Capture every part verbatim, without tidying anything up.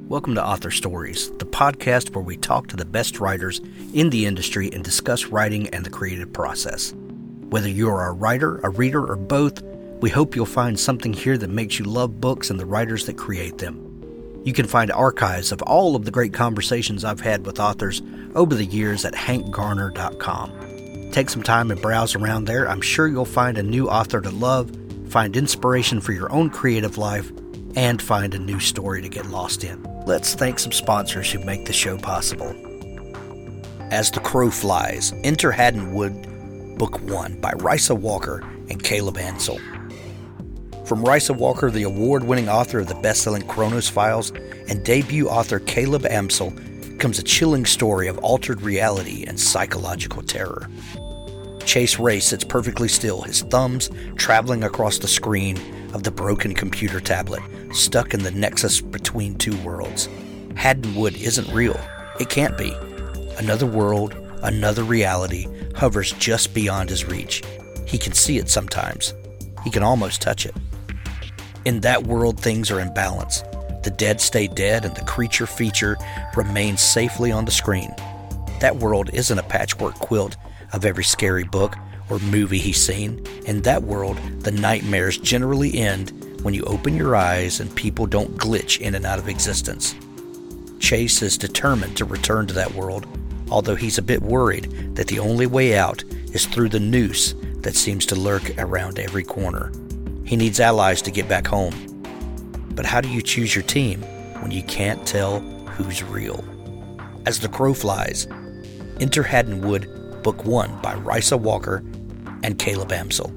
Welcome to Author Stories, the podcast where we talk to the best writers in the industry and discuss writing and the creative process. Whether you're a writer, a reader, or both, we hope you'll find something here that makes you love books and the writers that create them. You can find archives of all of the great conversations I've had with authors over the years at hank garner dot com. Take some time and browse around there. I'm sure you'll find a new author to love, find inspiration for your own creative life, and find a new story to get lost in. Let's thank some sponsors who make the show possible. As the Crow Flies, enter Haddon Wood, Book one by Risa Walker and Caleb Ansel. From Risa Walker, the award-winning author of the best-selling Chronos Files, and debut author Caleb Ansel, comes a chilling story of altered reality and psychological terror. Chase Ray sits perfectly still, his thumbs traveling across the screen of the broken computer tablet, stuck in the nexus between two worlds. Haddon Wood isn't real. It can't be. Another world, another reality, hovers just beyond his reach. He can see it sometimes. He can almost touch it. In that world, things are in balance. The dead stay dead and the creature feature remains safely on the screen. That world isn't a patchwork quilt of every scary book or movie he's seen. In that world, the nightmares generally end when you open your eyes and people don't glitch in and out of existence. Chase is determined to return to that world, although he's a bit worried that the only way out is through the noose that seems to lurk around every corner. He needs allies to get back home. But how do you choose your team when you can't tell who's real? As the Crow Flies, enter Haddon Wood, Book one by Risa Walker and Caleb Ansel.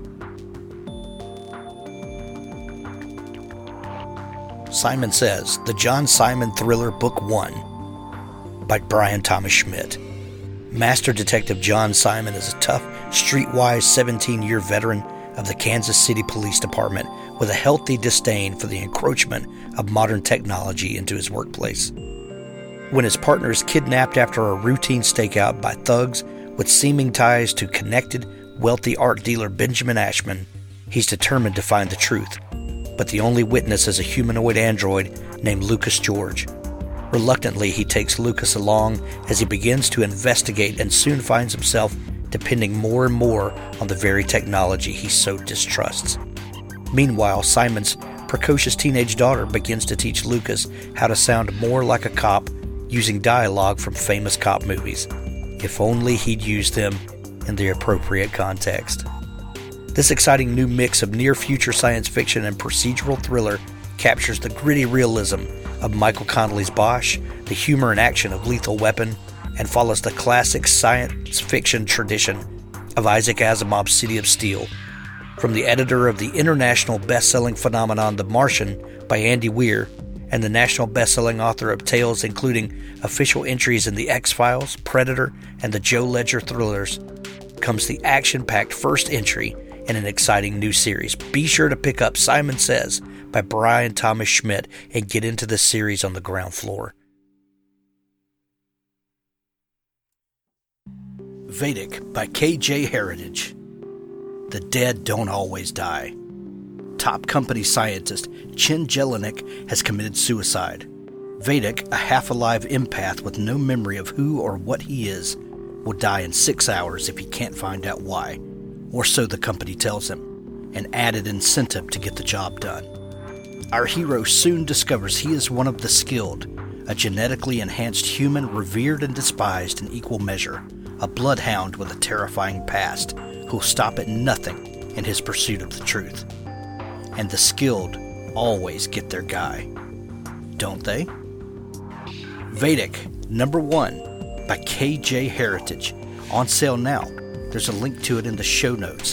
Simon Says, the John Simon Thriller, Book one by Brian Thomas Schmidt. Master Detective John Simon is a tough, streetwise seventeen-year veteran of the Kansas City Police Department with a healthy disdain for the encroachment of modern technology into his workplace. When his partner is kidnapped after a routine stakeout by thugs with seeming ties to connected, wealthy art dealer Benjamin Ashman, he's determined to find the truth. But the only witness is a humanoid android named Lucas George. Reluctantly, he takes Lucas along as he begins to investigate and soon finds himself depending more and more on the very technology he so distrusts. Meanwhile, Simon's precocious teenage daughter begins to teach Lucas how to sound more like a cop using dialogue from famous cop movies. If only he'd used them in the appropriate context. This exciting new mix of near-future science fiction and procedural thriller captures the gritty realism of Michael Connelly's Bosch, the humor and action of Lethal Weapon, and follows the classic science fiction tradition of Isaac Asimov's City of Steel. From the editor of the international best-selling phenomenon The Martian by Andy Weir, and the national best-selling author of tales including official entries in The X-Files, Predator, and the Joe Ledger thrillers, comes the action-packed first entry in an exciting new series. Be sure to pick up Simon Says by Brian Thomas Schmidt and get into the series on the ground floor. Vedic by K J Heritage. The dead don't always die. Top company scientist Chen Jelinek has committed suicide. Vedic, a half-alive empath with no memory of who or what he is, will die in six hours if he can't find out why, or so the company tells him, an added incentive to get the job done. Our hero soon discovers he is one of the skilled, a genetically enhanced human revered and despised in equal measure, a bloodhound with a terrifying past who'll stop at nothing in his pursuit of the truth. And the skilled always get their guy, don't they? Vedic, number one, by K J Heritage, on sale now. There's a link to it in the show notes.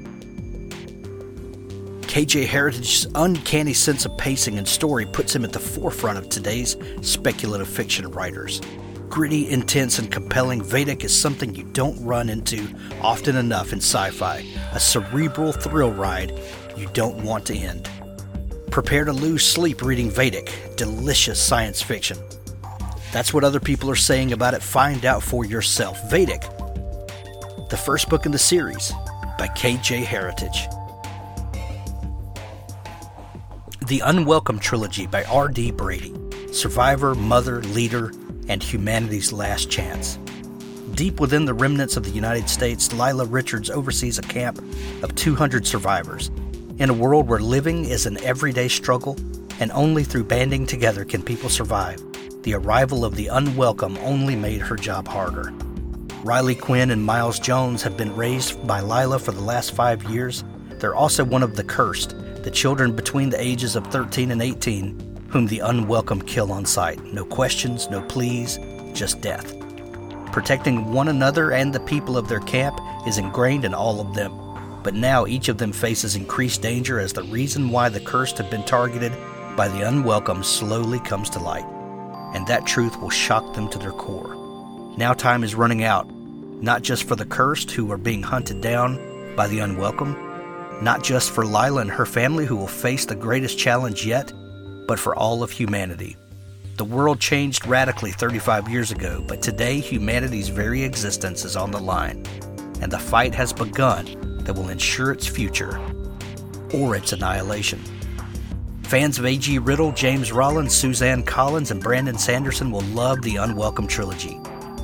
K J Heritage's uncanny sense of pacing and story puts him at the forefront of today's speculative fiction writers. Gritty, intense, and compelling, Vedic is something you don't run into often enough in sci-fi, a cerebral thrill ride you don't want to end. Prepare to lose sleep reading Vedic, delicious science fiction. That's what other people are saying about it. Find out for yourself. Vedic, the first book in the series by K J Heritage. The Unwelcome Trilogy by R D Brady. survivor, mother, leader, and humanity's last chance. Deep within the remnants of the United States, Lila Richards oversees a camp of two hundred survivors. In a world where living is an everyday struggle, and only through banding together can people survive, the arrival of the unwelcome only made her job harder. Riley Quinn and Miles Jones have been raised by Lila for the last five years. They're also one of the cursed, the children between the ages of thirteen and eighteen, whom the unwelcome kill on sight. No questions, no pleas, just death. Protecting one another and the people of their camp is ingrained in all of them. But now each of them faces increased danger as the reason why the cursed have been targeted by the unwelcome slowly comes to light. And that truth will shock them to their core. Now time is running out, not just for the cursed who are being hunted down by the unwelcome, not just for Lila and her family who will face the greatest challenge yet, but for all of humanity. The world changed radically thirty-five years ago, but today humanity's very existence is on the line, and the fight has begun that will ensure its future or its annihilation. Fans of A G Riddle, James Rollins, Suzanne Collins, and Brandon Sanderson will love the Unwelcome Trilogy.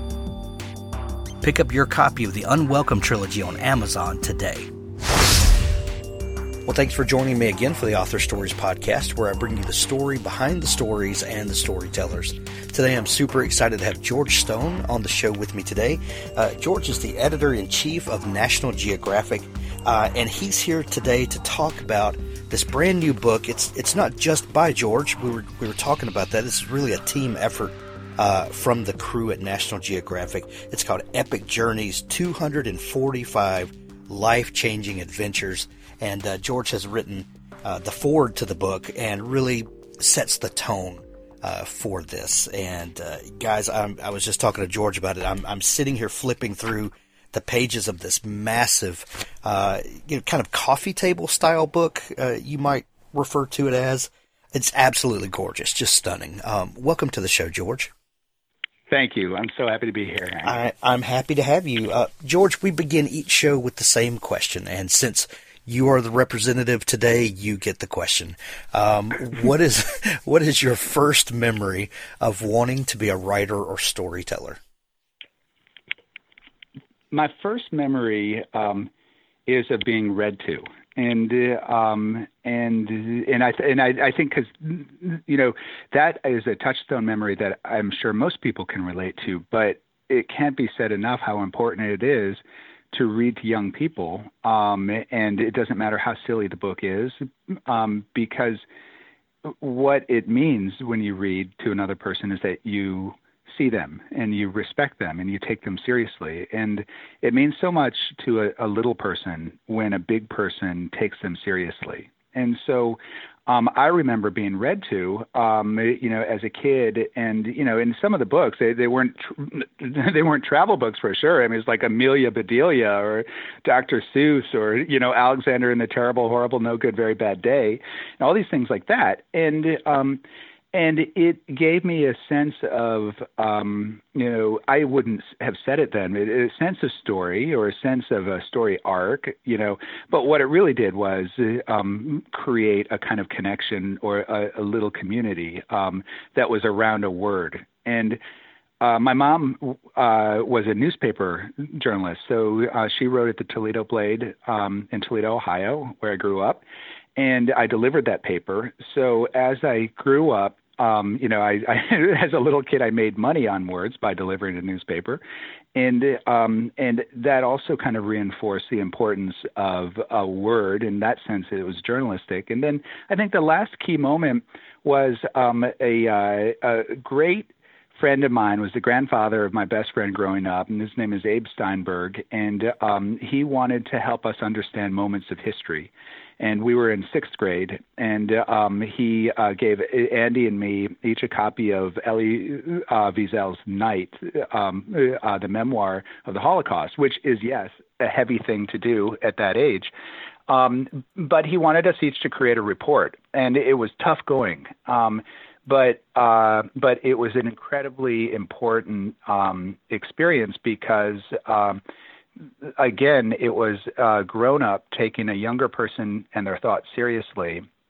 Pick up your copy of the Unwelcome Trilogy on Amazon today. Well, thanks for joining me again for the Author Stories podcast, where I bring you the story behind the stories and the storytellers. Today, I'm super excited to have George Stone on the show with me today. Uh, George is the editor-in-chief of National Geographic, uh, and he's here today to talk about this brand new book. It's it's not just by George. We were we were talking about that. This is really a team effort uh, from the crew at National Geographic. It's called Epic Journeys: two hundred forty-five Life-Changing Adventures. And uh, George has written uh, the foreword to the book and really sets the tone uh, for this. And uh, guys, I'm, I was just talking to George about it. I'm, I'm sitting here flipping through the pages of this massive, uh, you know, kind of coffee table style book. Uh, you might refer to it as. It's absolutely gorgeous, just stunning. Um, welcome to the show, George. Thank you. I'm so happy to be here, Hank. I, I'm happy to have you. Uh, George, we begin each show with the same question. And since you are the representative today, you get the question. Um, what is what is your first memory of wanting to be a writer or storyteller? My first memory um, is of being read to. And uh, um, and and I and I, I think because you know that is a touchstone memory that I'm sure most people can relate to, but it can't be said enough how important it is to read to young people, um, and it doesn't matter how silly the book is, um, because what it means when you read to another person is that you see them and you respect them and you take them seriously. And it means so much to a, a little person when a big person takes them seriously. And so um, I remember being read to, um, you know, as a kid, and you know, in some of the books, they, they weren't tr- they weren't travel books for sure. I mean, it's like Amelia Bedelia or Doctor Seuss or you know, Alexander and the Terrible, Horrible, No Good, Very Bad Day, and all these things like that. And um, And it gave me a sense of, um, you know, I wouldn't have said it then, a sense of story or a sense of a story arc, you know, but what it really did was um, create a kind of connection or a, a little community um, that was around a word. And uh, my mom uh, was a newspaper journalist, so uh, she wrote at the Toledo Blade um, in Toledo, Ohio, where I grew up. And I delivered that paper. So as I grew up, um, you know, I, I as a little kid, I made money on words by delivering a newspaper. And um, and that also kind of reinforced the importance of a word. In that sense, it was journalistic. And then I think the last key moment was um, a, uh, a great friend of mine was the grandfather of my best friend growing up, and his name is Abe Steinberg. And um, he wanted to help us understand moments of history. And we were in sixth grade, and um, he uh, gave Andy and me each a copy of Elie uh, Wiesel's Night, um, uh, the memoir of the Holocaust, which is, yes, a heavy thing to do at that age. Um, but he wanted us each to create a report, and it was tough going. Um, but uh, but it was an incredibly important um, experience because um, again, it was uh, grown up taking a younger person and their thoughts seriously,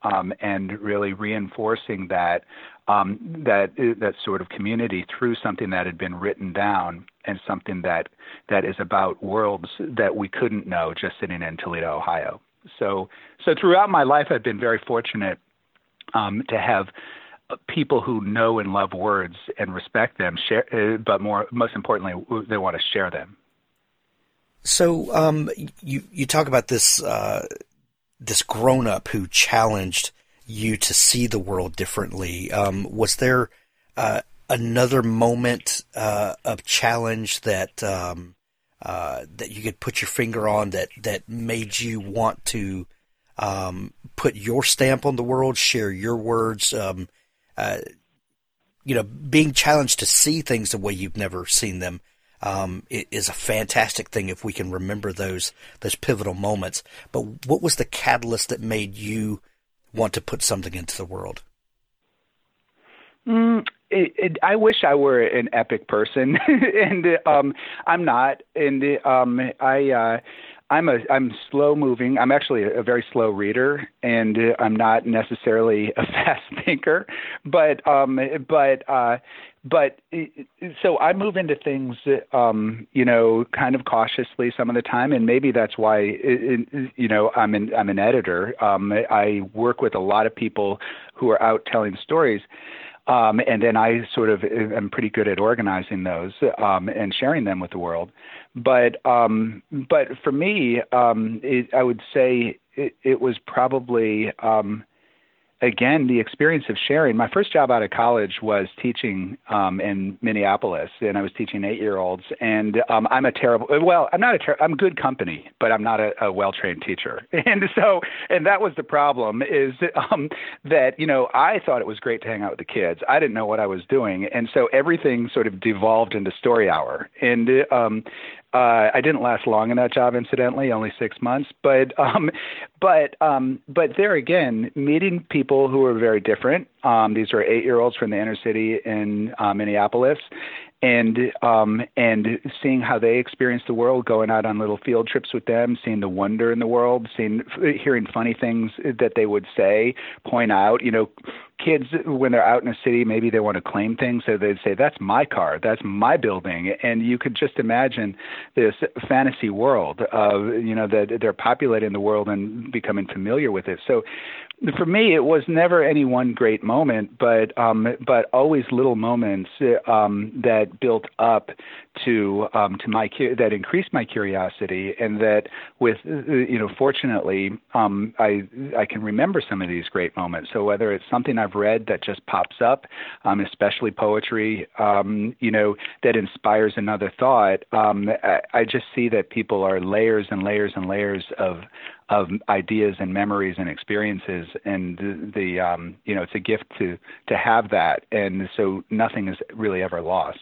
um, and really reinforcing that um, that that sort of community through something that had been written down and something that that is about worlds that we couldn't know just sitting in Toledo, Ohio. So so throughout my life, I've been very fortunate um, to have people who know and love words and respect them, share, uh, but more most importantly, they want to share them. So um, you you talk about this uh, this grown up who challenged you to see the world differently. Um, was there uh, another moment uh, of challenge that um, uh, that you could put your finger on that that made you want to um, put your stamp on the world, share your words? Um, uh, you know, being challenged to see things the way you've never seen them. Um, it is a fantastic thing if we can remember those those pivotal moments. But what was the catalyst that made you want to put something into the world? Mm, it, it, I wish I were an epic person, and um, I'm not. And um, I, uh, I'm a I'm slow moving. I'm actually a, a very slow reader, and I'm not necessarily a fast thinker. But um, but. Uh, But so I move into things, um, you know, kind of cautiously some of the time, and maybe that's why, it, it, you know, I'm an I'm an editor. Um, I work with a lot of people who are out telling stories, um, and then I sort of am pretty good at organizing those um, and sharing them with the world. But um, but for me, um, it, I would say it, it was probably. Um, Again, the experience of sharing. My first job out of college was teaching um, in Minneapolis, and I was teaching eight-year-olds. And um, I'm a terrible. Well, I'm not a. Ter- I'm good company, but I'm not a, a well-trained teacher. And so, and that was the problem. Is um, that you know I thought it was great to hang out with the kids. I didn't know what I was doing, and so everything sort of devolved into story hour. And um, Uh, I didn't last long in that job, incidentally, only six months. But um, but um, but there again, meeting people who are very different. Um, these are eight-year-olds from the inner city in uh, Minneapolis, and um, and seeing how they experience the world, going out on little field trips with them, seeing the wonder in the world, seeing hearing funny things that they would say, point out. You know, kids when they're out in a city, maybe they want to claim things, so they'd say, "That's my car, that's my building," and you could just imagine this fantasy world of you know that they're populating the world and becoming familiar with it. So. For me, it was never any one great moment, but um, but always little moments um, that built up to um, to my that increased my curiosity, and that with you know fortunately um, I I can remember some of these great moments. So whether it's something I've read that just pops up, um, especially poetry, um, you know that inspires another thought, um, I, I just see that people are layers and layers and layers of of ideas and memories and experiences, and the, the um, you know it's a gift to to have that, and so nothing is really ever lost.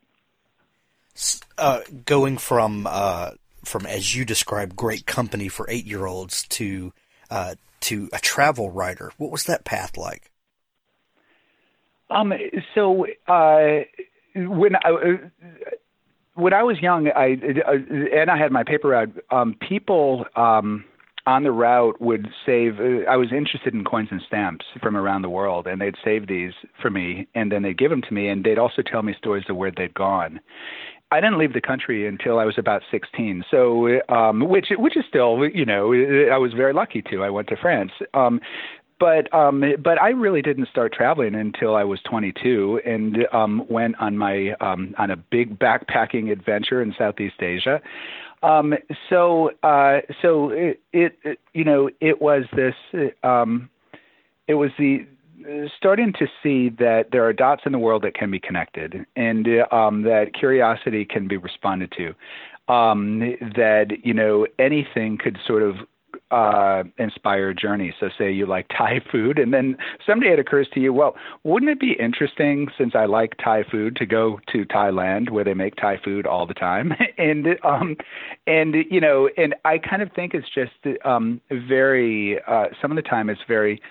Uh, going from uh, from as you described, great company for eight-year-olds to uh, to a travel writer, what was that path like? Um, so uh, when I. Uh, when I was young, I uh, and I had my paper route. Um, people. Um, on the route would save, uh, I was interested in coins and stamps from around the world, and they'd save these for me, and then they'd give them to me, and they'd also tell me stories of where they'd gone. I didn't leave the country until I was about sixteen, so um, which which is still, you know, I was very lucky to. I went to France. Um, But um, but I really didn't start traveling until I was twenty-two, and um, went on my um, on a big backpacking adventure in Southeast Asia. Um, so uh, so it, it you know it was this um, it was the starting to see that there are dots in the world that can be connected, and um, that curiosity can be responded to. Um, that you know anything could sort of uh, inspire a journey. So say you like Thai food, and then someday it occurs to you, well, wouldn't it be interesting, since I like Thai food, to go to Thailand where they make Thai food all the time? and, um, and, you know, and I kind of think it's just, um, very, uh, some of the time it's very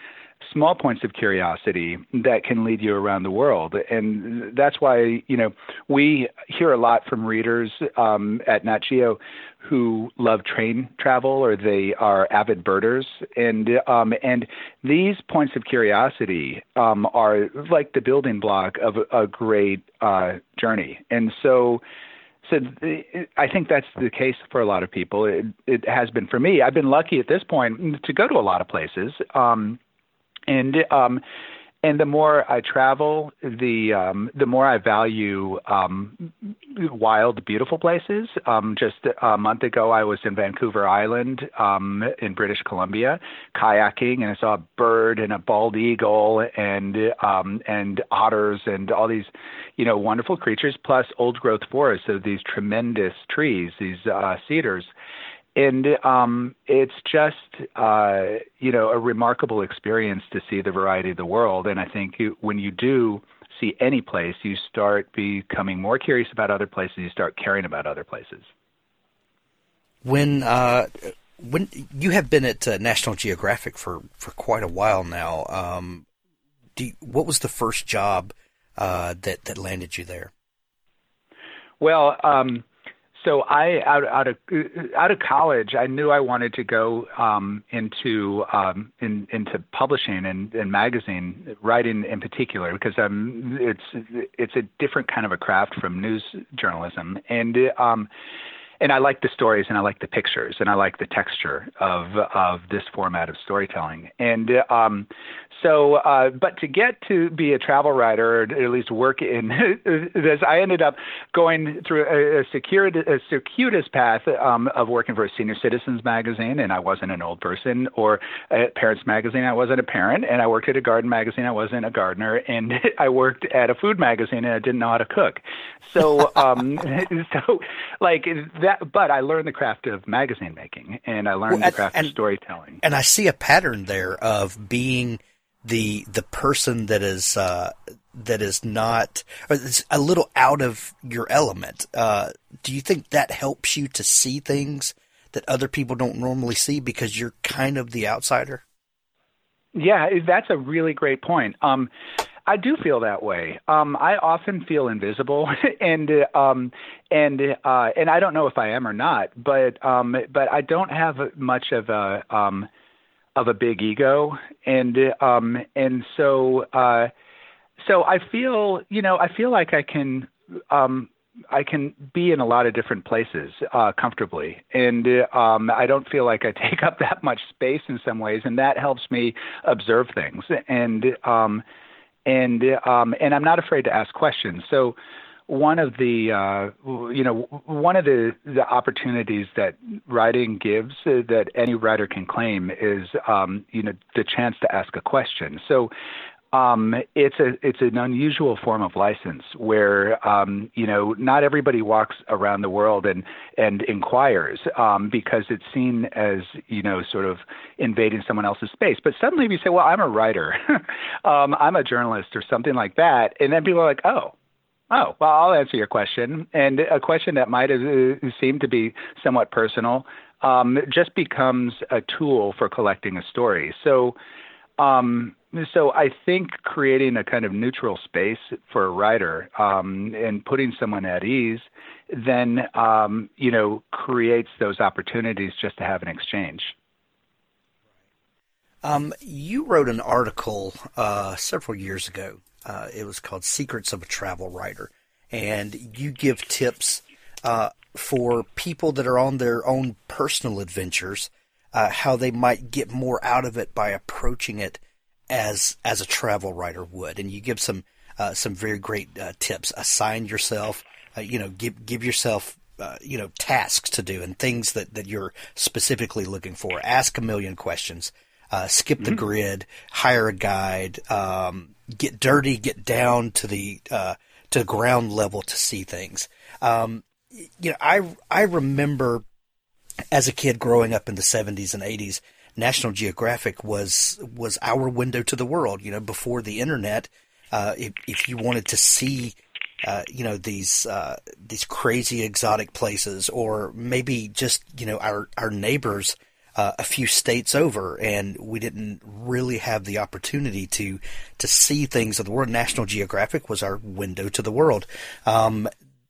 small points of curiosity that can lead you around the world. And that's why, you know, we hear a lot from readers um, at Nat Geo who love train travel or they are avid birders. And um, and these points of curiosity um, are like the building block of a, a great uh, journey. And so So I think that's the case for a lot of people. It, it has been for me. I've been lucky at this point to go to a lot of places. Um, and um, and the more I travel, the um, the more I value um, wild, beautiful places. Um, just a month ago, I was in Vancouver Island um, in British Columbia, kayaking, and I saw a bird and a bald eagle and um, and otters and all these, you know, wonderful creatures, plus old growth forests of these tremendous trees, these uh, cedars. And um, it's just, uh, you know, a remarkable experience to see the variety of the world. And I think you, when you do see any place, you start becoming more curious about other places. You start caring about other places. When uh, when you have been at uh, National Geographic for, for quite a while now, um, do you, what was the first job uh, that that landed you there? Well. Um, So I out out of out of college, I knew I wanted to go um, into um, in, into publishing and, and magazine writing in particular because um, it's it's a different kind of a craft from news journalism, and um, and I like the stories and I like the pictures and I like the texture of of this format of storytelling. And um, so, uh, but to get to be a travel writer, or at least work in this, I ended up going through a, a, circuitous, a circuitous path um, of working for a senior citizens magazine, and I wasn't an old person, or a parents magazine, I wasn't a parent, and I worked at a garden magazine, I wasn't a gardener, and I worked at a food magazine, and I didn't know how to cook. So, um, so like that, but I learned the craft of magazine making, and I learned well, the craft and, of storytelling. And I see a pattern there of being the the person that is uh, that is not, or is a little out of your element. Uh, do you think that helps you to see things that other people don't normally see because you're kind of the outsider? Yeah, that's a really great point. Um, I do feel that way. Um, I often feel invisible, and um, and uh, and I don't know if I am or not, but um, but I don't have much of a um, of a big ego, and um, and so uh, so I feel you know I feel like I can um, I can be in a lot of different places uh, comfortably, and um, I don't feel like I take up that much space in some ways, and that helps me observe things, and um, and um, and I'm not afraid to ask questions. So one of the uh, you know one of the, the opportunities that writing gives uh, that any writer can claim is um, you know the chance to ask a question. So um, it's a it's an unusual form of license where um, you know not everybody walks around the world and and inquires um, because it's seen as you know sort of invading someone else's space. But suddenly we say, well, I'm a writer, um, I'm a journalist, or something like that, and then people are like, oh. Oh, well, I'll answer your question. And a question that might have seemed to be somewhat personal um, just becomes a tool for collecting a story. So um, so I think creating a kind of neutral space for a writer um, and putting someone at ease then, um, you know, creates those opportunities just to have an exchange. Um, you wrote an article uh, several years ago. Uh, it was called Secrets of a Travel Writer. And you give tips uh, for people that are on their own personal adventures, uh, how they might get more out of it by approaching it as as a travel writer would. And you give some uh, some very great uh, tips. Assign yourself, uh, you know, give give yourself, uh, you know, tasks to do and things that, that you're specifically looking for. Ask a million questions. Uh, skip the mm-hmm. grid, hire a guide, um, get dirty, get down to the uh, to ground level to see things. Um, you know, I I remember as a kid growing up in the seventies and eighties, National Geographic was was our window to the world. You know, before the internet, uh, if if you wanted to see, uh, you know, these uh, these crazy exotic places, or maybe just you know our our neighbors uh, a few states over, and we didn't really have the opportunity to to see things of the world. National Geographic was our window to the world. Um,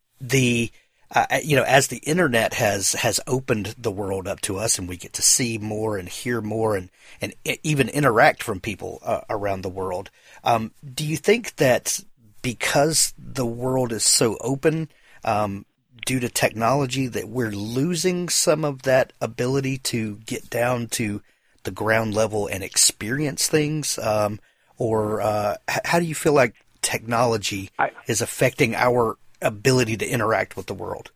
the uh, you know, as the internet has has opened the world up to us, and we get to see more and hear more, and and even interact from people uh, around the world. Um, do you think that because the world is so open, um, due to technology, that we're losing some of that ability to get down to the ground level and experience things? Um, or uh, how do you feel like technology I, is affecting our ability to interact with the world?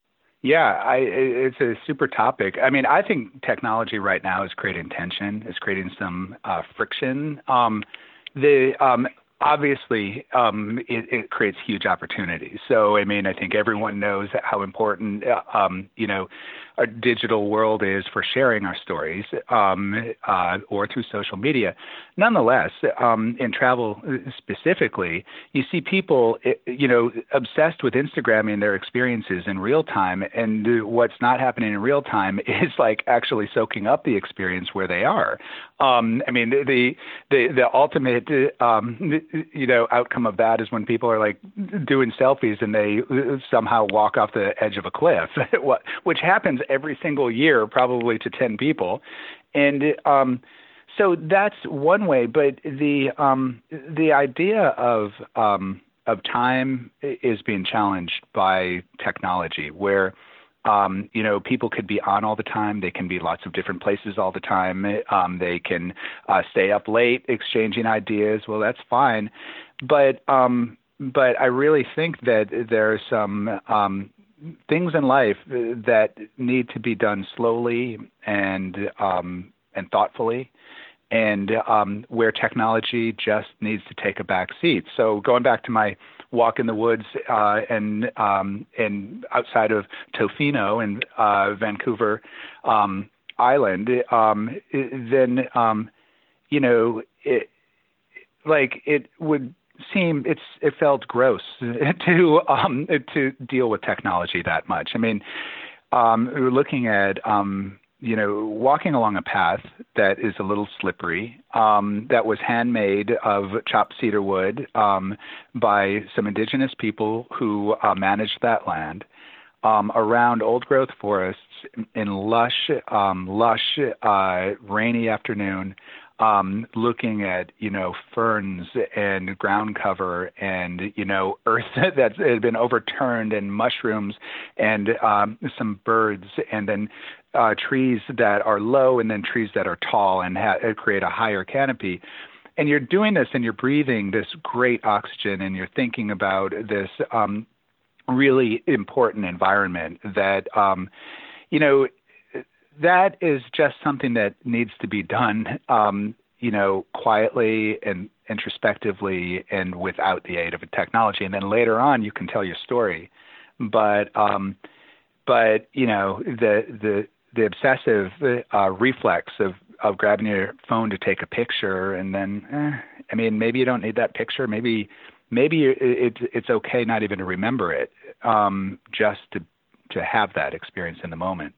Yeah, I, it's a super topic. I mean, I think technology right now is creating tension, is creating some uh, friction. Um, the um, Obviously, um, it, it creates huge opportunities. So, I mean, I think everyone knows how important, uh, um, you know, our digital world is for sharing our stories, um, uh, or through social media. Nonetheless, um, in travel specifically, you see people, you know, obsessed with Instagramming their experiences in real time. And what's not happening in real time is like actually soaking up the experience where they are. Um, I mean, the the the ultimate, um, you know, outcome of that is when people are like doing selfies and they somehow walk off the edge of a cliff, which happens every single year, probably to ten people, and um, so that's one way. But the um, the idea of um, of time is being challenged by technology, where Um, you know, people could be on all the time. They can be lots of different places all the time. Um, they can uh, stay up late exchanging ideas. Well, that's fine. But um, but I really think that there are some um, things in life that need to be done slowly and um, and thoughtfully, and um, where technology just needs to take a back seat. So going back to my walk in the woods uh, and um, and outside of Tofino in uh, Vancouver um, Island, um, then um, you know, it, like it would seem it's it felt gross to um, to deal with technology that much. I mean, um, we were looking at um, you know, walking along a path that is a little slippery, um, that was handmade of chopped cedar wood um, by some indigenous people who uh, managed that land, um, around old-growth forests in lush, um, lush, uh, rainy afternoon, um, looking at, you know, ferns and ground cover and, you know, earth that had been overturned and mushrooms and um, some birds, and then Uh, trees that are low and then trees that are tall and ha- create a higher canopy. And you're doing this and you're breathing this great oxygen and you're thinking about this um, really important environment that, um, you know, that is just something that needs to be done, um, you know, quietly and introspectively and without the aid of a technology. And then later on, you can tell your story. But, um, but you know, the the the obsessive uh, reflex of, of grabbing your phone to take a picture, and then, eh, I mean, maybe you don't need that picture. Maybe, maybe it, it's okay not even to remember it, um, just to to have that experience in the moment.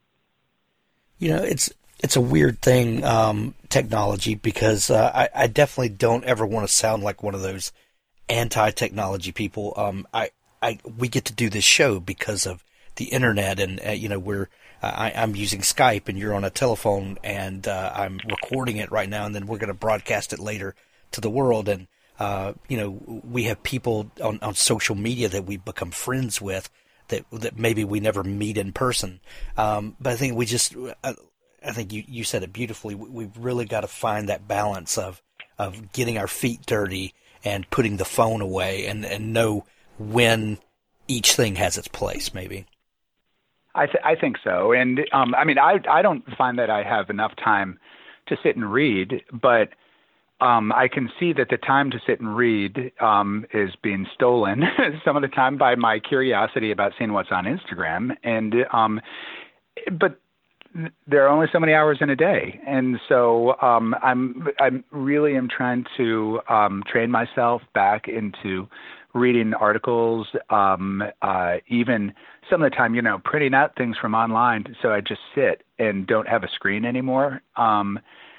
You know, it's it's a weird thing, um, technology, because uh, I, I definitely don't ever want to sound like one of those anti-technology people. Um, I, I we get to do this show because of the internet, and uh, you know, we're uh, I, I'm using Skype, and you're on a telephone, and uh, I'm recording it right now, and then we're going to broadcast it later to the world. And uh, you know, we have people on, on social media that we become friends with that that maybe we never meet in person. Um, but I think we just, uh, I think you, you said it beautifully. We, we've really got to find that balance of of getting our feet dirty and putting the phone away, and, and know when each thing has its place, maybe. I, th- I think so. And um, I mean, I, I don't find that I have enough time to sit and read, but um, I can see that the time to sit and read um, is being stolen some of the time by my curiosity about seeing what's on Instagram. And um, but there are only so many hours in a day. And so um, I'm, I'm really am trying to um, train myself back into reading articles, um, uh, even some of the time, you know, printing out things from online. So I just sit and don't have a screen anymore. Um,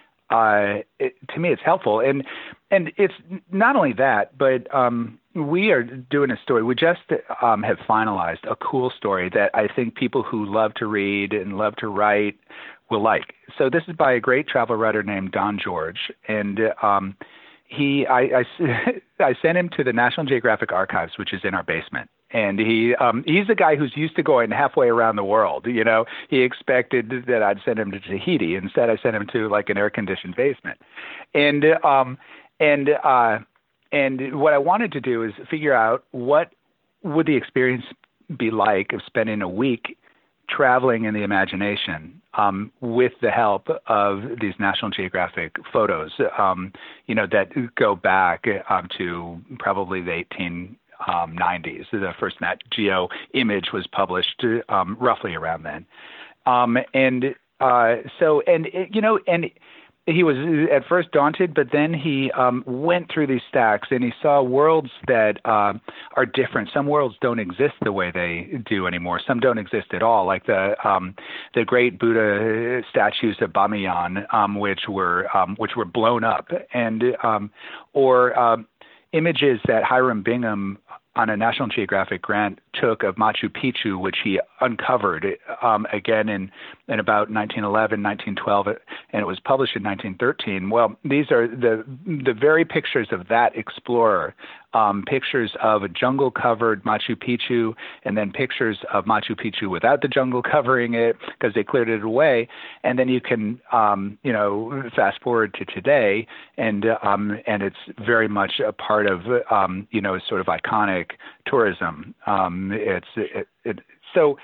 uh, it, to me, it's helpful. And, and it's not only that, but um, we are doing a story. We just um, have finalized a cool story that I think people who love to read and love to write will like. So this is by a great travel writer named Don George. And um, he, I, I, I sent him to the National Geographic Archives, which is in our basement. And he um, he's a guy who's used to going halfway around the world. You know, he expected that I'd send him to Tahiti. Instead, I sent him to like an air-conditioned basement. And um, and uh, and what I wanted to do is figure out what would the experience be like of spending a week traveling in the imagination um, with the help of these National Geographic photos, um, you know, that go back um, to probably the eighteen nineties. The first Nat Geo image was published um, roughly around then. Um, and uh, so, and, it, you know, and he was at first daunted, but then he um, went through these stacks and he saw worlds that uh, are different. Some worlds don't exist the way they do anymore. Some don't exist at all, like the um, the great Buddha statues of Bamiyan, um, which were um, which were blown up, and um, or um, images that Hiram Bingham on a National Geographic grant took of Machu Picchu, which he uncovered um, again in, in about nineteen eleven, nineteen twelve, and it was published in nineteen thirteen. Well, these are the the very pictures of that explorer, um, pictures of a jungle-covered Machu Picchu, and then pictures of Machu Picchu without the jungle covering it because they cleared it away. And then you can, um, you know, fast forward to today, and um, and it's very much a part of, um, you know, sort of iconic tourism. Um, it's it, it, so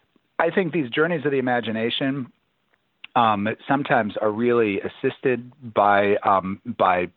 I think these journeys of the imagination um, sometimes are really assisted by um, by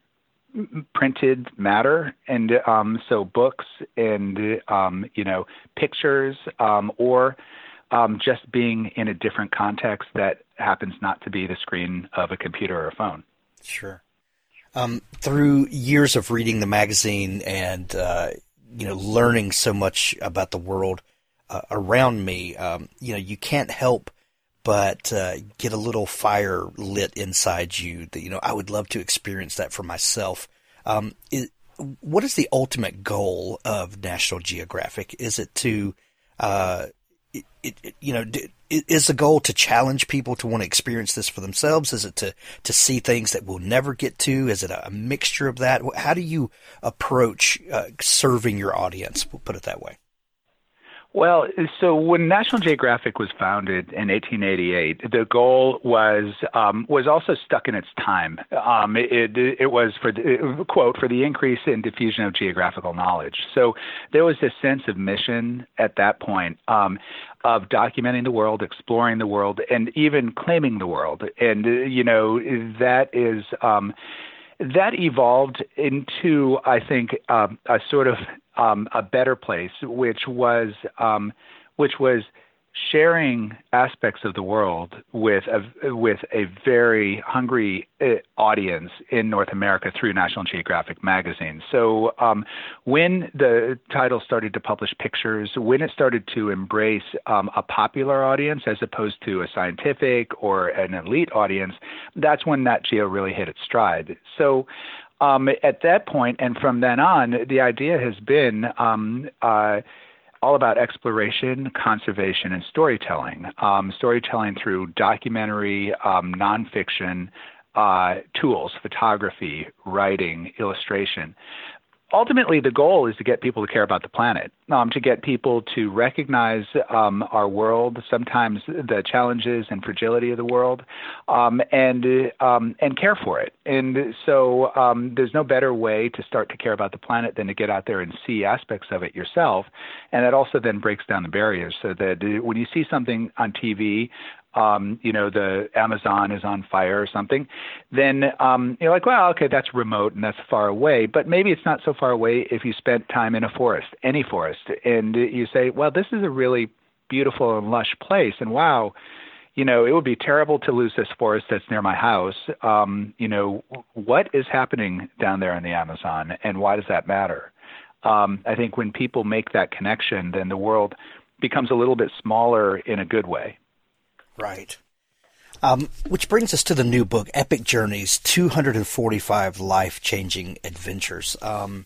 printed matter, and um, so books and um, you know pictures, um, or um, just being in a different context that happens not to be the screen of a computer or a phone. Sure. Um, through years of reading the magazine and uh, you know, learning so much about the world uh, around me, um, you know, you can't help but uh, get a little fire lit inside you that, you know, I would love to experience that for myself. Um, it, what is the ultimate goal of National Geographic? Is it to, uh, it, it, you know, d- is the goal to challenge people to want to experience this for themselves? Is it to, to see things that we'll never get to? Is it a mixture of that? How do you approach uh, serving your audience? We'll put it that way. Well, so when National Geographic was founded in eighteen eighty-eight, the goal was um, was also stuck in its time. Um, it, it was for the, quote for the increase in diffusion of geographical knowledge. So there was this sense of mission at that point um, of documenting the world, exploring the world, and even claiming the world. And you know that is. Um, That evolved into, I think, uh, a sort of um, a better place, which was um, which was sharing aspects of the world with a with a very hungry uh, audience in North America through National Geographic magazine. So um, when the title started to publish pictures, when it started to embrace um, a popular audience as opposed to a scientific or an elite audience, that's when Nat Geo really hit its stride. So um, at that point, and from then on, the idea has been um, uh, all about exploration, conservation, and storytelling. Um, storytelling through documentary, um, nonfiction uh, tools, photography, writing, illustration. Ultimately, the goal is to get people to care about the planet, um, to get people to recognize um, our world, sometimes the challenges and fragility of the world, um, and um, and care for it. And so um, there's no better way to start to care about the planet than to get out there and see aspects of it yourself. And that also then breaks down the barriers so that when you see something on T V, Um, you know, the Amazon is on fire or something, then um, you're like, well, okay, that's remote and that's far away. But maybe it's not so far away if you spent time in a forest, any forest, and you say, well, this is a really beautiful and lush place. And wow, you know, it would be terrible to lose this forest that's near my house. Um, you know, what is happening down there in the Amazon and why does that matter? Um, I think when people make that connection, then the world becomes a little bit smaller in a good way. Right. Um, which brings us to the new book, Epic Journeys, two hundred forty-five Life-Changing Adventures. Um,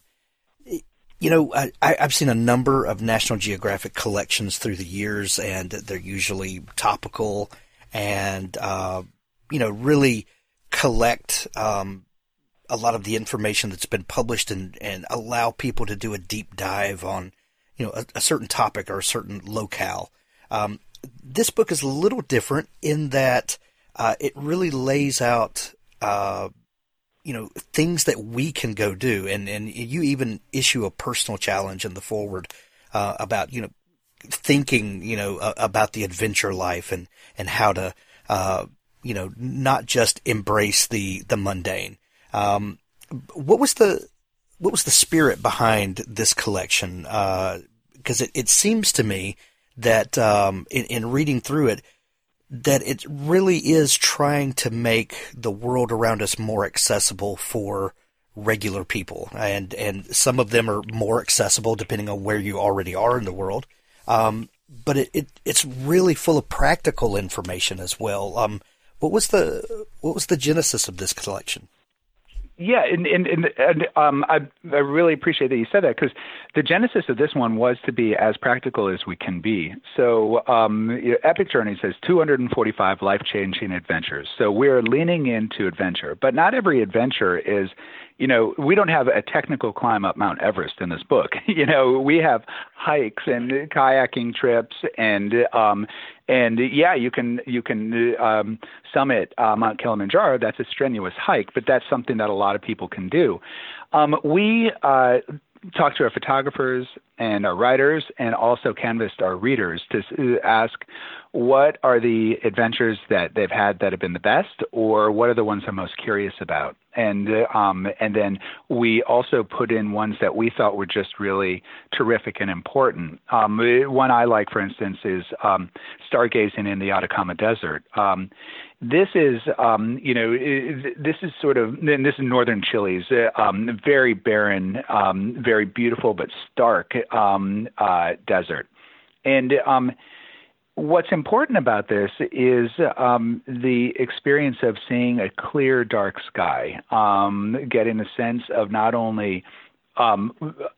you know, I, I've seen a number of National Geographic collections through the years, and they're usually topical and, uh, you know, really collect um, a lot of the information that's been published and, and allow people to do a deep dive on, you know, a, a certain topic or a certain locale. Um, this book is a little different in that uh, it really lays out, uh, you know, things that we can go do. And, and you even issue a personal challenge in the foreword uh, about, you know, thinking, you know, uh, about the adventure life and, and how to, uh, you know, not just embrace the, the mundane. Um, what was the, what was the spirit behind this collection? Uh, because it, it seems to me that, um, in, in reading through it, that it really is trying to make the world around us more accessible for regular people. And, and some of them are more accessible depending on where you already are in the world. Um, but it, it, it's really full of practical information as well. Um, what was the, what was the genesis of this collection? Yeah, and, and, and, and um, I, I really appreciate that you said that, because the genesis of this one was to be as practical as we can be. So um, you know, Epic Journeys has two hundred forty-five life-changing adventures. So we're leaning into adventure, but not every adventure is, you know, we don't have a technical climb up Mount Everest in this book. You know, we have hikes and kayaking trips, and um, and yeah, you can you can um, summit uh, Mount Kilimanjaro. That's a strenuous hike, but that's something that a lot of people can do. Um, we uh, talked to our photographers and our writers, and also canvassed our readers to ask what are the adventures that they've had that have been the best, or what are the ones they're most curious about. And um, and then we also put in ones that we thought were just really terrific and important. Um, one I like, for instance, is um, stargazing in the Atacama Desert. Um, this is, um, you know, this is sort of, and this is northern Chile's um, very barren, um, very beautiful but stark um, uh, desert. And um, what's important about this is um, the experience of seeing a clear, dark sky, um, getting a sense of not only um,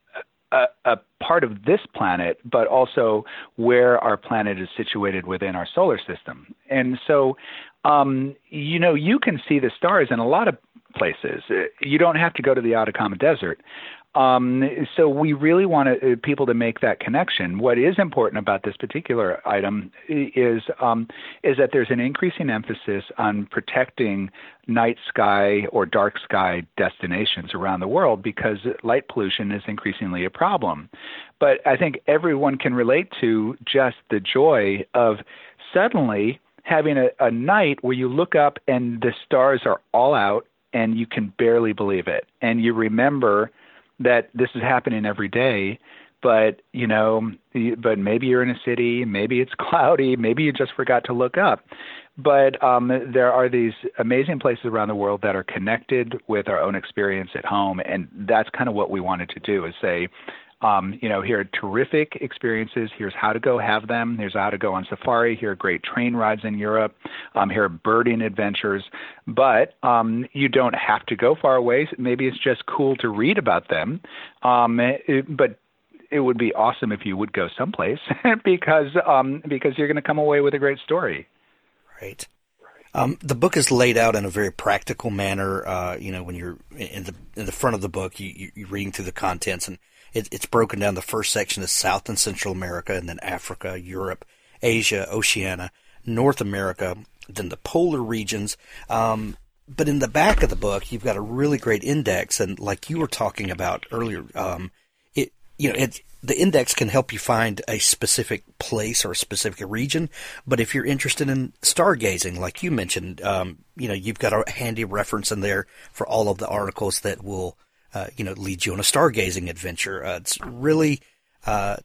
a, a part of this planet, but also where our planet is situated within our solar system. And so, um, you know, you can see the stars in a lot of places. You don't have to go to the Atacama Desert. Um, so we really want to, uh, people to make that connection. What is important about this particular item is um, is that there's an increasing emphasis on protecting night sky or dark sky destinations around the world, because light pollution is increasingly a problem. But I think everyone can relate to just the joy of suddenly having a, a night where you look up and the stars are all out and you can barely believe it. And you remember that this is happening every day, but, you know, but maybe you're in a city, maybe it's cloudy, maybe you just forgot to look up. But um, there are these amazing places around the world that are connected with our own experience at home, and that's kind of what we wanted to do, is say, um, you know, here are terrific experiences. Here's how to go have them. Here's how to go on safari. Here are great train rides in Europe. Um, here are birding adventures. But um, you don't have to go far away. Maybe it's just cool to read about them. Um, it, but it would be awesome if you would go someplace because um, because you're going to come away with a great story. Right. Um, the book is laid out in a very practical manner. Uh, you know, when you're in the in the front of the book, you, you, you're reading through the contents, and it, it's broken down. The first section is South and Central America, and then Africa, Europe, Asia, Oceania, North America, then the polar regions. Um, but in the back of the book, you've got a really great index, and like you were talking about earlier, um, it you know it. The index can help you find a specific place or a specific region, but if you're interested in stargazing, like you mentioned, um, you know, you've got a handy reference in there for all of the articles that will, uh, you know, lead you on a stargazing adventure. Uh, it's really uh,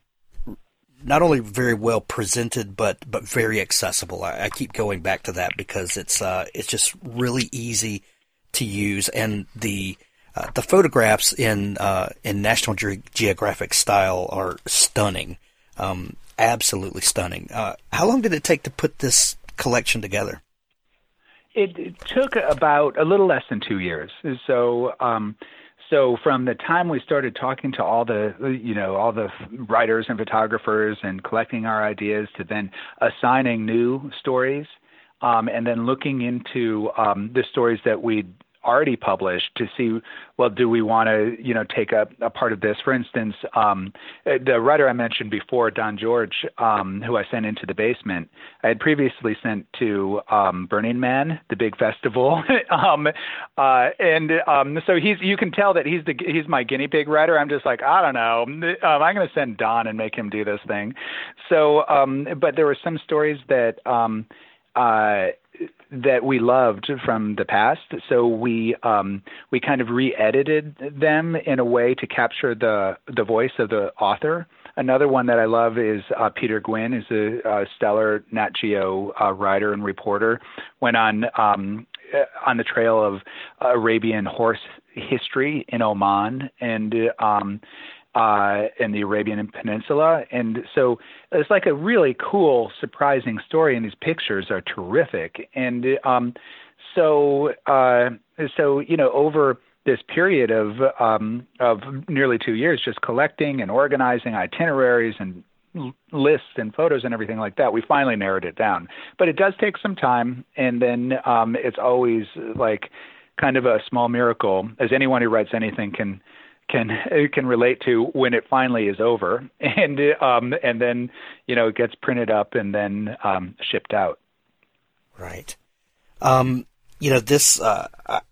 not only very well presented, but but very accessible. I, I keep going back to that because it's uh, it's just really easy to use, and the Uh, the photographs in uh, in National Ge- Geographic style are stunning, um, absolutely stunning. Uh, how long did it take to put this collection together? It, it took about a little less than two years. So, um, so from the time we started talking to all the, you know, all the writers and photographers and collecting our ideas to then assigning new stories, um, and then looking into um, the stories that we'd already published to see, well, do we want to, you know, take a, a part of this? For instance, um, the writer I mentioned before, Don George, um, who I sent into the basement, I had previously sent to um, Burning Man, the big festival, um, uh, and um, so he's. You can tell that he's the he's my guinea pig writer. I'm just like, I don't know. Um, I'm going to send Don and make him do this thing. So, um, but there were some stories that. Um, uh, that we loved from the past. So we um, we kind of re-edited them in a way to capture the the voice of the author. Another one that I love is uh, Peter Gwynn, is a, a stellar Nat Geo uh, writer and reporter. Went on um, on the trail of Arabian horse history in Oman and um, uh, in the Arabian Peninsula. And so it's like a really cool, surprising story, and these pictures are terrific. And um, so, uh, so you know, over this period of um, of nearly two years, just collecting and organizing itineraries and lists and photos and everything like that, we finally narrowed it down. But it does take some time, and then um, it's always like kind of a small miracle, as anyone who writes anything can can can relate to, when it finally is over, and um, and then you know it gets printed up and then um, shipped out. Right. Um, you know this. Uh, I,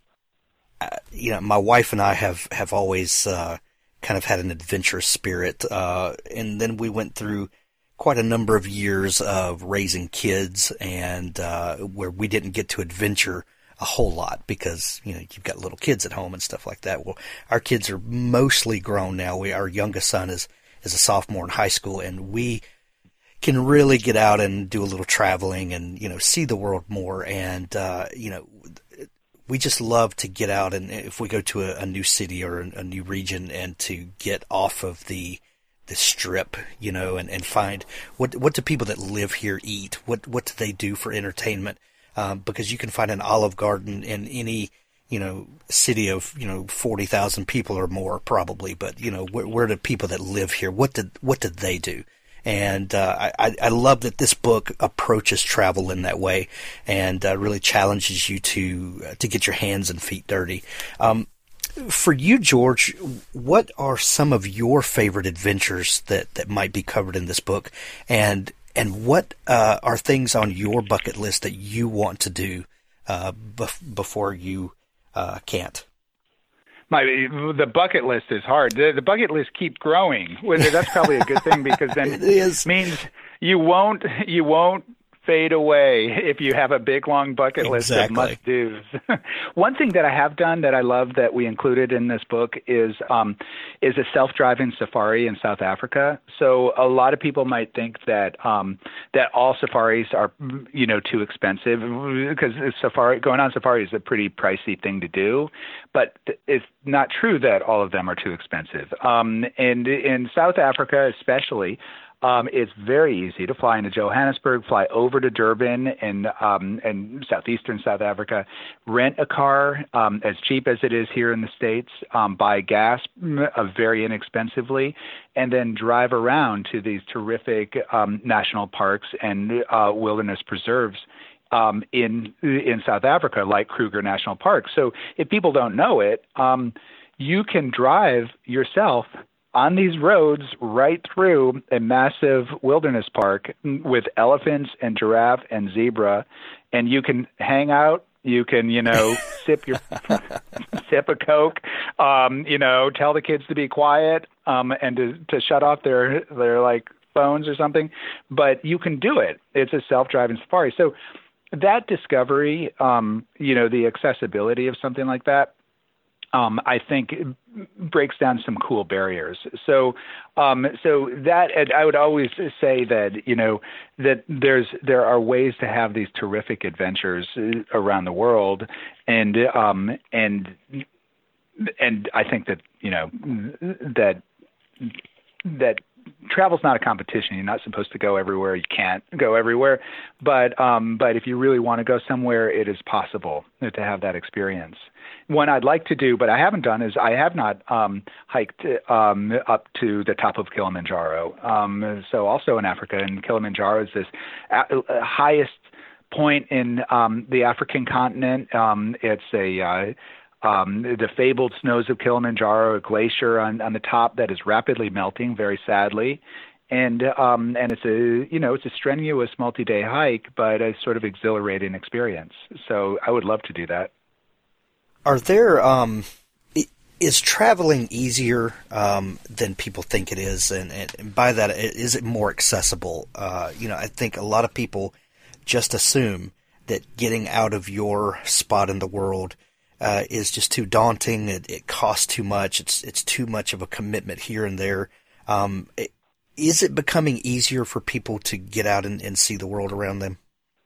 you know, my wife and I have have always uh, kind of had an adventurous spirit, uh, and then we went through quite a number of years of raising kids, and uh, where we didn't get to adventure a whole lot because, you know, you've got little kids at home and stuff like that. Well, our kids are mostly grown now. We, our youngest son is, is a sophomore in high school, and we can really get out and do a little traveling and, you know, see the world more. And, uh, you know, we just love to get out, and if we go to a, a new city or a, a new region, and to get off of the, the strip, you know, and, and find what, what do people that live here eat? What, what do they do for entertainment? Um, because you can find an Olive Garden in any, you know, city of, you know, forty thousand people or more probably. But, you know, where, where do people that live here, what did, what did they do? And uh, I, I love that this book approaches travel in that way, and uh, really challenges you to uh, to get your hands and feet dirty. Um, for you, George, what are some of your favorite adventures that, that might be covered in this book? And And what uh, are things on your bucket list that you want to do uh, bef- before you uh, can't? My the bucket list is hard. The, the bucket list keeps growing. That's probably a good thing, because then it is. means you won't you won't fade away if you have a big long bucket list exactly. of must do's. One thing that I have done that I love that we included in this book is um, is a self-driving safari in South Africa. So a lot of people might think that um, that all safaris are, you know, too expensive, because safari going on safari is a pretty pricey thing to do, but it's not true that all of them are too expensive. Um, and in South Africa especially, Um, it's very easy to fly into Johannesburg, fly over to Durban and um, and southeastern South Africa, rent a car um, as cheap as it is here in the States, um, buy gas uh, very inexpensively, and then drive around to these terrific um, national parks and uh, wilderness preserves um, in in South Africa, like Kruger National Park. So if people don't know it, um, you can drive yourself on these roads right through a massive wilderness park with elephants and giraffe and zebra, and you can hang out. You can, you know, sip your sip a Coke, um, you know, tell the kids to be quiet um, and to, to shut off their their like phones or something. But you can do it. It's a self-driving safari. So that discovery, um, you know, the accessibility of something like that, Um, I think it breaks down some cool barriers. So, um, so that I would always say that you know that there's there are ways to have these terrific adventures around the world, and um, and and I think that, you know, that that travel's not a competition. You're not supposed to go everywhere. You can't go everywhere. But um, but if you really want to go somewhere, it is possible to have that experience. One I'd like to do, but I haven't done, is I have not um, hiked um, up to the top of Kilimanjaro. Um, so also in Africa, and Kilimanjaro is this a- highest point in um, the African continent. Um, it's a uh, um, the fabled snows of Kilimanjaro, a glacier on, on the top that is rapidly melting, very sadly. And um, and it's a you know it's a strenuous multi-day hike, but a sort of exhilarating experience. So I would love to do that. Are there, um, is traveling easier um, than people think it is? And, and by that, is it more accessible? Uh, you know, I think a lot of people just assume that getting out of your spot in the world uh, is just too daunting. It, it costs too much. It's it's too much of a commitment here and there. Um, it, is it becoming easier for people to get out and, and see the world around them?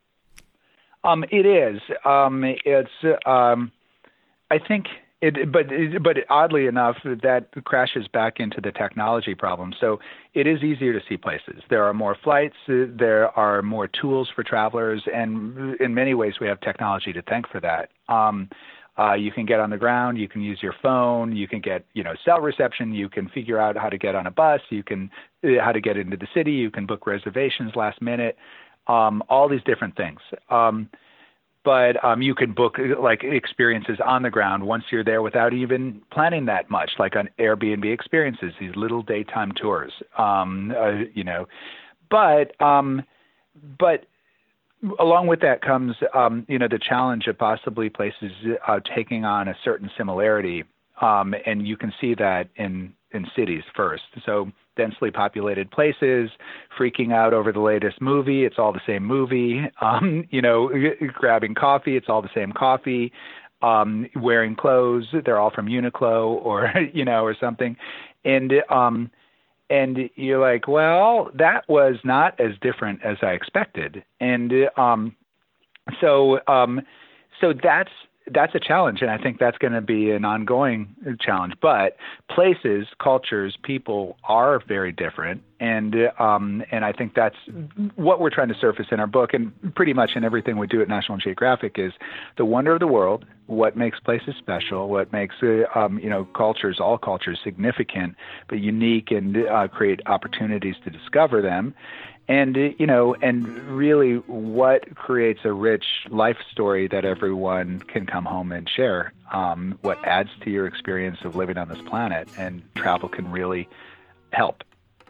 Um, it is. Um, it's. Um, I think it, but but oddly enough, that crashes back into the technology problem. So it is easier to see places. There are more flights. There are more tools for travelers, and in many ways, we have technology to thank for that. Um, uh, you can get on the ground. You can use your phone. You can get you know cell reception. You can figure out how to get on a bus. You can how to get into the city. You can book reservations last minute. Um, all these different things. Um, But um, you can book like experiences on the ground once you're there without even planning that much, like on Airbnb experiences, these little daytime tours, um, uh, you know. But um, but along with that comes, um, you know, the challenge of possibly places uh, taking on a certain similarity, um, and you can see that in in cities first. So densely populated places, freaking out over the latest movie. It's all the same movie. Um, you know, grabbing coffee. It's all the same coffee. Um, wearing clothes. They're all from Uniqlo or, you know, or something. And, um, and you're like, well, that was not as different as I expected. And, um, so, um, so that's, that's a challenge, and I think that's going to be an ongoing challenge. But places, cultures, people are very different, and um, and I think that's what we're trying to surface in our book, and pretty much in everything we do at National Geographic is the wonder of the world, what makes places special, what makes uh, um, you know cultures, all cultures, significant but unique, and uh, create opportunities to discover them. And, you know, and really what creates a rich life story that everyone can come home and share, um, what adds to your experience of living on this planet, and travel can really help.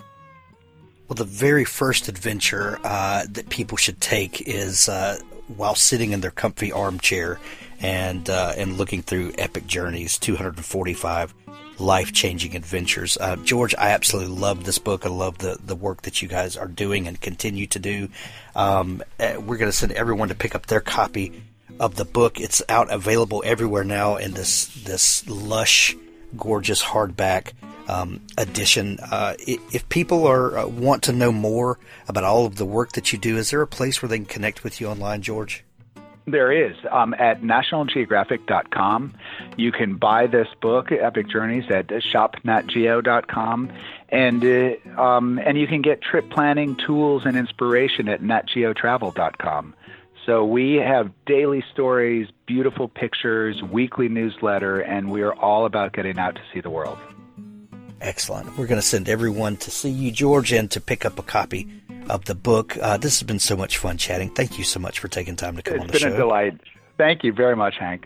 Well, the very first adventure uh, that people should take is uh, while sitting in their comfy armchair and uh, and looking through Epic Journeys, two hundred forty-five life-changing adventures. Uh, George, I absolutely love this book. I love the, the work that you guys are doing and continue to do. Um, we're going to send everyone to pick up their copy of the book. It's out, available everywhere now in this this lush, gorgeous hardback um, edition. Uh, if people are uh, want to know more about all of the work that you do, is there a place where they can connect with you online, George? There is. Um, at national geographic dot com. You can buy this book, Epic Journeys, at shop nat geo dot com. And uh, um, and you can get trip planning tools and inspiration at nat geo travel dot com. So we have daily stories, beautiful pictures, weekly newsletter, and we are all about getting out to see the world. Excellent. We're going to send everyone to see you, George, and to pick up a copy of the book. Uh, this has been so much fun chatting. Thank you so much for taking time to come it's on the show. It's been a delight. Thank you very much, Hank.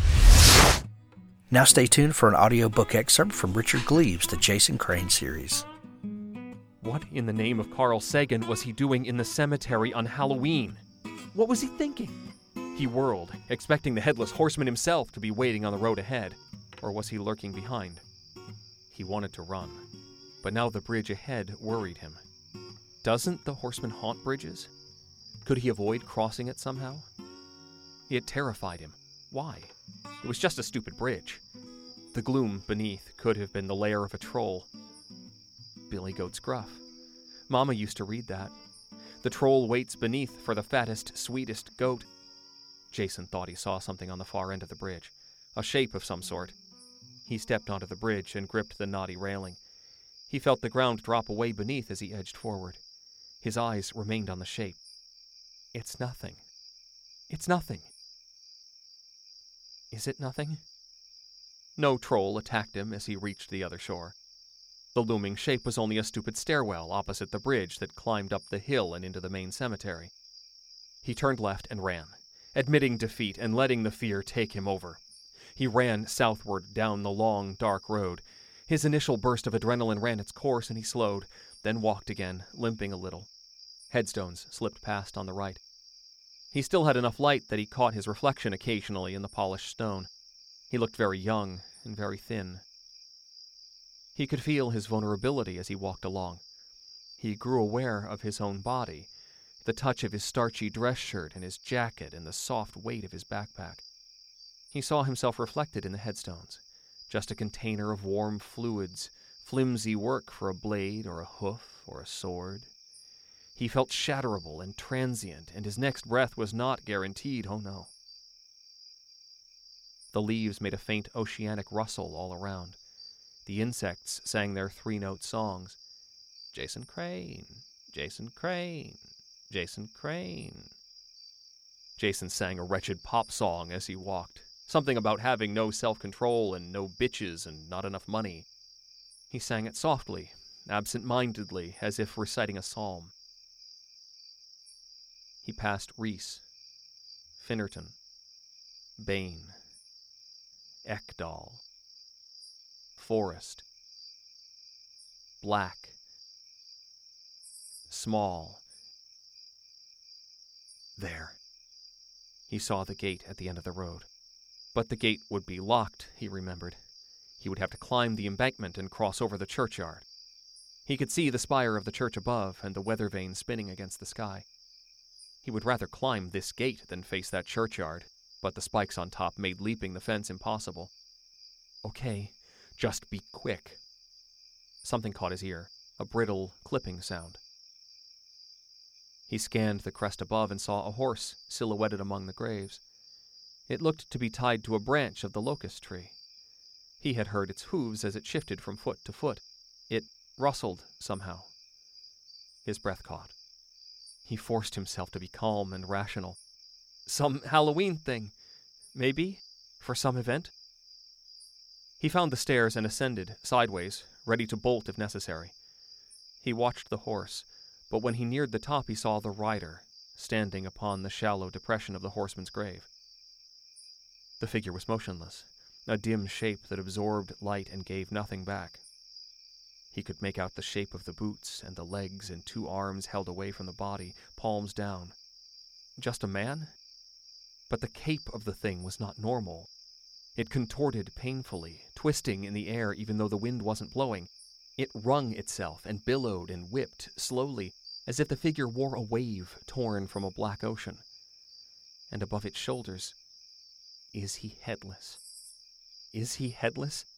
Now stay tuned for an audiobook excerpt from Richard Gleaves' The Jason Crane series. What in the name of Carl Sagan was he doing in the cemetery on Halloween? What was he thinking? He whirled, expecting the Headless Horseman himself to be waiting on the road ahead. Or was he lurking behind? He wanted to run, but now the bridge ahead worried him. Doesn't the horseman haunt bridges? Could he avoid crossing it somehow? It terrified him. Why? It was just a stupid bridge. The gloom beneath could have been the lair of a troll. Billy Goat's Gruff. Mama used to read that. The troll waits beneath for the fattest, sweetest goat. Jason thought he saw something on the far end of the bridge, a shape of some sort. He stepped onto the bridge and gripped the knotty railing. He felt the ground drop away beneath as he edged forward. His eyes remained on the shape. It's nothing. It's nothing. Is it nothing? No troll attacked him as he reached the other shore. The looming shape was only a stupid stairwell opposite the bridge that climbed up the hill and into the main cemetery. He turned left and ran, admitting defeat and letting the fear take him over. He ran southward down the long, dark road. His initial burst of adrenaline ran its course and he slowed, then walked again, limping a little. Headstones slipped past on the right. He still had enough light that he caught his reflection occasionally in the polished stone. He looked very young and very thin. He could feel his vulnerability as he walked along. He grew aware of his own body, the touch of his starchy dress shirt and his jacket and the soft weight of his backpack. He saw himself reflected in the headstones, just a container of warm fluids, flimsy work for a blade or a hoof or a sword. He felt shatterable and transient, and his next breath was not guaranteed, oh no. The leaves made a faint oceanic rustle all around. The insects sang their three-note songs. Jason Crane, Jason Crane, Jason Crane. Jason sang a wretched pop song as he walked, something about having no self-control and no bitches and not enough money. He sang it softly, absent-mindedly, as if reciting a psalm. He passed Reese, Finnerton, Bain, Ekdal, Forest, Black, Small. There. He saw the gate at the end of the road. But the gate would be locked, he remembered. He would have to climb the embankment and cross over the churchyard. He could see the spire of the church above and the weather vane spinning against the sky. He would rather climb this gate than face that churchyard, but the spikes on top made leaping the fence impossible. Okay, just be quick. Something caught his ear, a brittle, clipping sound. He scanned the crest above and saw a horse silhouetted among the graves. It looked to be tied to a branch of the locust tree. He had heard its hooves as it shifted from foot to foot. It rustled somehow. His breath caught. He forced himself to be calm and rational. Some Halloween thing, maybe, for some event. He found the stairs and ascended, sideways, ready to bolt if necessary. He watched the horse, but when he neared the top he saw the rider, standing upon the shallow depression of the horseman's grave. The figure was motionless, a dim shape that absorbed light and gave nothing back. He could make out the shape of the boots and the legs and two arms held away from the body, palms down. Just a man? But the cape of the thing was not normal. It contorted painfully, twisting in the air even though the wind wasn't blowing. It wrung itself and billowed and whipped slowly, as if the figure wore a wave torn from a black ocean. And above its shoulders, is he headless? Is he headless?